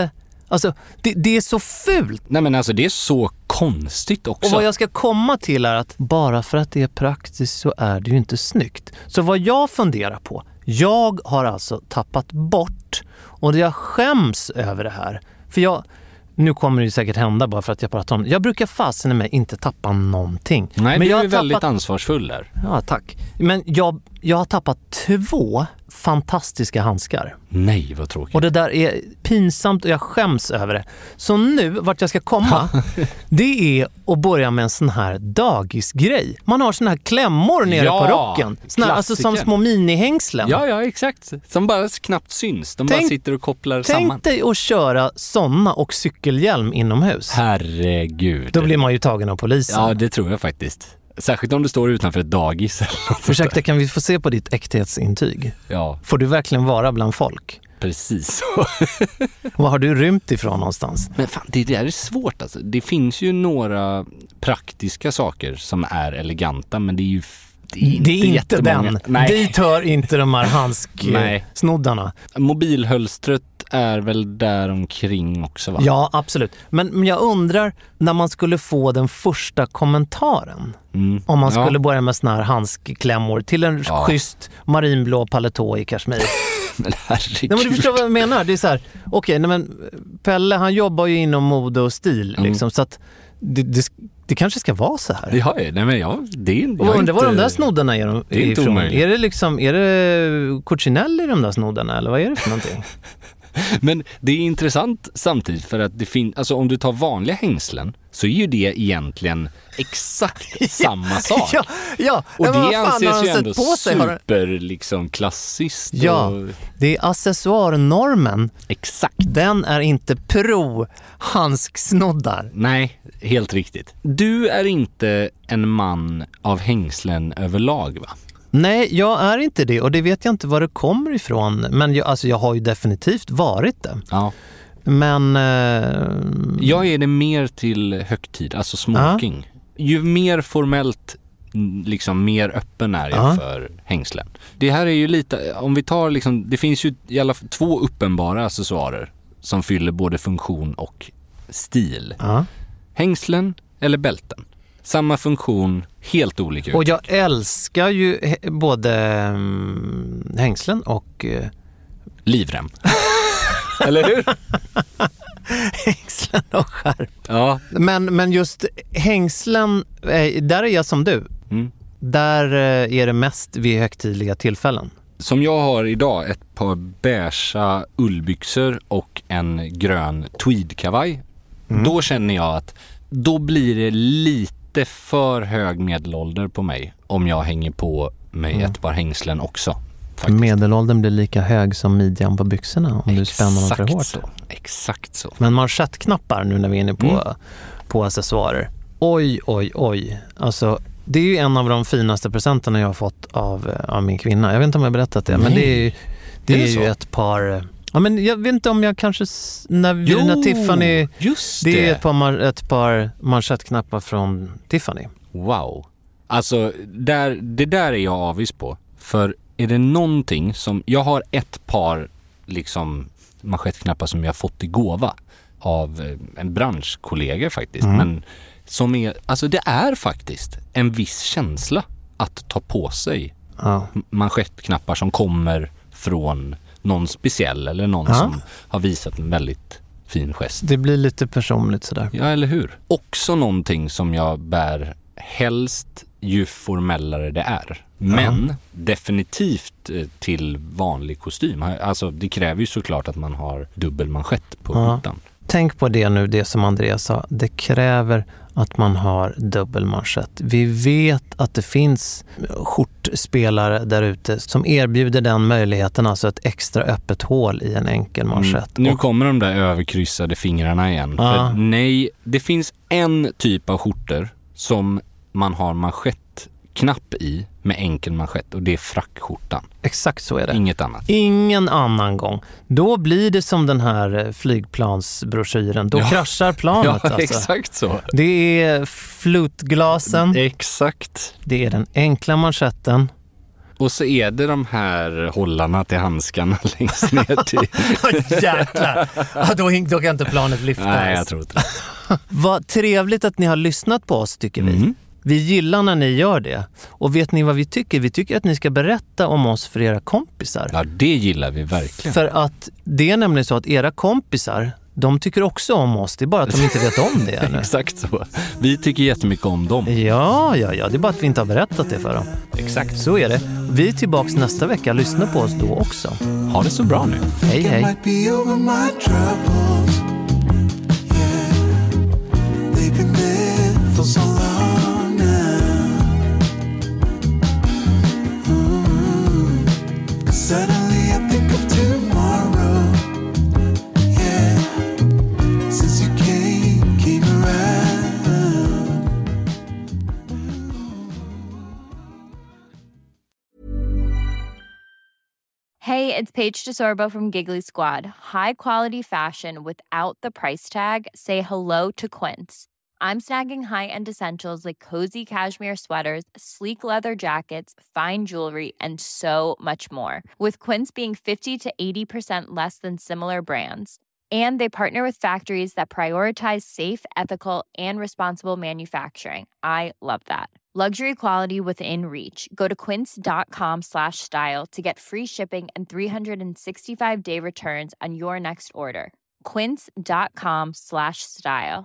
Alltså, det, det är så fult. Nej men alltså det är så konstigt också. Och vad jag ska komma till är att bara för att det är praktiskt så är det ju inte snyggt. Så vad jag funderar på, jag har alltså tappat bort och jag skäms över det här. För jag, nu kommer det ju säkert hända bara för att jag pratar om det. Jag brukar fasen med inte tappa någonting. Nej, men du jag är väldigt tappat, ansvarsfull där. Ja, tack. Men jag, jag har tappat två fantastiska handskar. Nej, vad tråkigt. Och det där är pinsamt och jag skäms över det. Så nu, vart jag ska komma, det är att börja med en sån här dagisgrej. Man har sån här klämmor nere ja, på rocken. Såna här, alltså som små minihängslen. Ja, ja, exakt. Som bara knappt syns. De tänk, bara sitter och kopplar tänk samman. Tänk dig att köra såna och cykelhjälm inomhus. Herregud. Då blir man ju tagen av polisen. Ja, det tror jag faktiskt. Särskilt om du står utanför ett dagis. Ursäkta, kan vi få se på ditt äkthetsintyg? Ja. Får du verkligen vara bland folk? Precis så. Vad har du rymt ifrån någonstans? Men fan, det där är svårt alltså. Det finns ju några praktiska saker som är eleganta, men det är ju det är inte, det är inte den. Nej. Dit hör inte de här handsksnoddarna. Mobilhölstret är väl där omkring också, va? Ja, absolut. Men, men jag undrar när man skulle få den första kommentaren. Mm. Om man skulle ja. börja med såna här handskklämmor till en ja. schysst marinblå paletå i kashmir. Men herregud. Nej, men du förstår vad jag menar. Det är så här, okej, okay, men Pelle, han jobbar ju inom mode och stil mm. liksom, så att det, det, det kanske ska vara så här. Det har jag. Nej, men ja, det är och undrar inte, vad de där snoddarna är, de, det är inte ifrån. Omöjligt. Är det liksom, är det Cucinelli i de där snoddarna eller vad är det för någonting? Men det är intressant samtidigt för att det finns, alltså om du tar vanliga hängslen så är ju det egentligen exakt samma sak. Ja, ja. Och ja, det anses ju ändå på sig, super liksom klassiskt. Ja, och... det är accessoarnormen. Exakt. Den är inte pro handsksnoddar. Nej, helt riktigt. Du är inte en man av hängslen överlag, va? Nej, jag är inte det och det vet jag inte var det kommer ifrån. Men jag, alltså, jag har ju definitivt varit det. Ja. Men... Eh... Jag är det mer till högtid, alltså smoking. Ja. Ju mer formellt, liksom mer öppen är jag ja. för hängslen. Det här är ju lite, om vi tar liksom, det finns ju i alla fall två uppenbara accessoarer som fyller både funktion och stil. Ja. Hängslen eller bälten. Samma funktion, helt olika. Och jag älskar ju både um, hängslen och... Uh... livrem. Eller hur? Hängslen och skärp. Ja. Men, men just hängslen, eh, där är jag som du. Mm. Där eh, är det mest vid högtidliga tillfällen. Som jag har idag, ett par beigea ullbyxor och en grön tweedkavaj. Mm. Då känner jag att då blir det lite Det är för hög medelålder på mig om jag hänger på mig mm. ett par hängslen också. Faktiskt. Medelåldern blir lika hög som midjan på byxorna om du spänner dem för hårt. Så. Exakt så. Men manschettknappar nu när vi är inne på, mm. på accessoarer. Oj, oj, oj. Alltså, det är ju en av de finaste presenterna jag har fått av, av min kvinna. Jag vet inte om jag har berättat det, Nej. men det är, ju, det är, är det ju ett par... Ja, men jag vet inte om jag kanske när, vi, jo, när Tiffany just det. det är ett par, ett par manschettknappar från Tiffany. Wow. Alltså där, det där är jag avis på. För är det någonting som jag har ett par liksom manschettknappar som jag fått i gåva av en branschkollega faktiskt, mm. men som är, alltså det är faktiskt en viss känsla att ta på sig ja. manschettknappar som kommer från någon speciell eller någon ja. som har visat en väldigt fin gest. Det blir lite personligt sådär. Ja, eller hur? Också någonting som jag bär helst ju formellare det är. Men ja. definitivt till vanlig kostym. Alltså det kräver ju såklart att man har dubbelmanschett på ja. skjortan. Tänk på det nu, det som Andreas sa. Det kräver att man har dubbelmanschett. Vi vet att det finns skjortspelare där ute som erbjuder den möjligheten, alltså ett extra öppet hål i en enkel manschett. Mm. Nu och... kommer de där överkryssade fingrarna igen. Ja. För nej, det finns en typ av skjortor som man har manschettknapp i med enkel manschett och det är frackskjortan. Exakt så är det. Inget annat. Ingen annan gång. Då blir det som den här flygplansbroschyren. Då ja. kraschar planet. Ja, alltså. exakt så. Det är flutglasen. Exakt. Det är den enkla manschetten. Och så är det de här hållarna till handskarna längst ner till. Jäklar. Ja, då, då kan inte planet lyfta. Nej, jag tror inte. Vad trevligt att ni har lyssnat på oss, tycker vi. Mm. Vi gillar när ni gör det. Och vet ni vad vi tycker? Vi tycker att ni ska berätta om oss för era kompisar. Ja, det gillar vi verkligen. För att det är nämligen så att era kompisar, de tycker också om oss. Det är bara att de inte vet om det ännu. Exakt så. Vi tycker jättemycket om dem. Ja, ja, ja. Det är bara att vi inte har berättat det för dem. Exakt. Så är det. Vi är tillbaka nästa vecka. Lyssna på oss då också. Ha det så bra nu. Hej, hej. Suddenly I think of tomorrow. Yeah, since you came, came around. Hey, it's Paige DeSorbo from Giggly Squad. High quality fashion without the price tag. Say hello to Quince. I'm snagging high-end essentials like cozy cashmere sweaters, sleek leather jackets, fine jewelry, and so much more. With Quince being fifty to eighty percent less than similar brands. And they partner with factories that prioritize safe, ethical, and responsible manufacturing. I love that. Luxury quality within reach. Go to quince.com slash style to get free shipping and three sixty-five day returns on your next order. Quince.com slash style.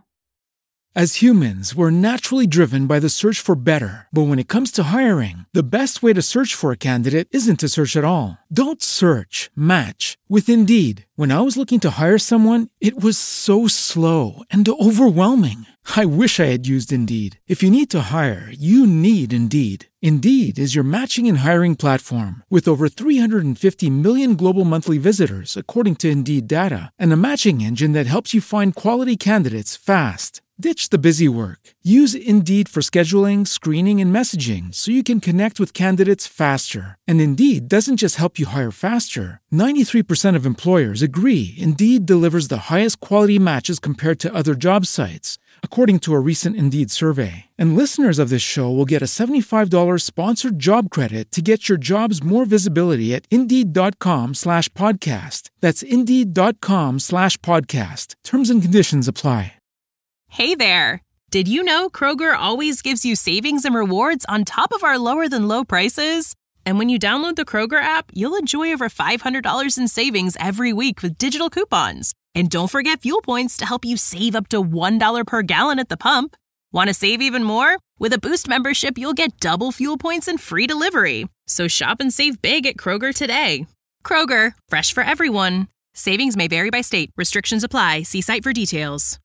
As humans, we're naturally driven by the search for better. But when it comes to hiring, the best way to search for a candidate isn't to search at all. Don't search, match with Indeed. When I was looking to hire someone, it was so slow and overwhelming. I wish I had used Indeed. If you need to hire, you need Indeed. Indeed is your matching and hiring platform with over three hundred fifty million global monthly visitors, according to Indeed data, and a matching engine that helps you find quality candidates fast. Ditch the busy work. Use Indeed for scheduling, screening, and messaging so you can connect with candidates faster. And Indeed doesn't just help you hire faster. ninety-three percent of employers agree Indeed delivers the highest quality matches compared to other job sites, according to a recent Indeed survey. And listeners of this show will get a seventy-five dollars sponsored job credit to get your jobs more visibility at Indeed.com slash podcast. That's Indeed.com slash podcast. Terms and conditions apply. Hey there! Did you know Kroger always gives you savings and rewards on top of our lower-than-low prices? And when you download the Kroger app, you'll enjoy over five hundred dollars in savings every week with digital coupons. And don't forget fuel points to help you save up to one dollar per gallon at the pump. Want to save even more? With a Boost membership, you'll get double fuel points and free delivery. So shop and save big at Kroger today. Kroger, fresh for everyone. Savings may vary by state. Restrictions apply. See site for details.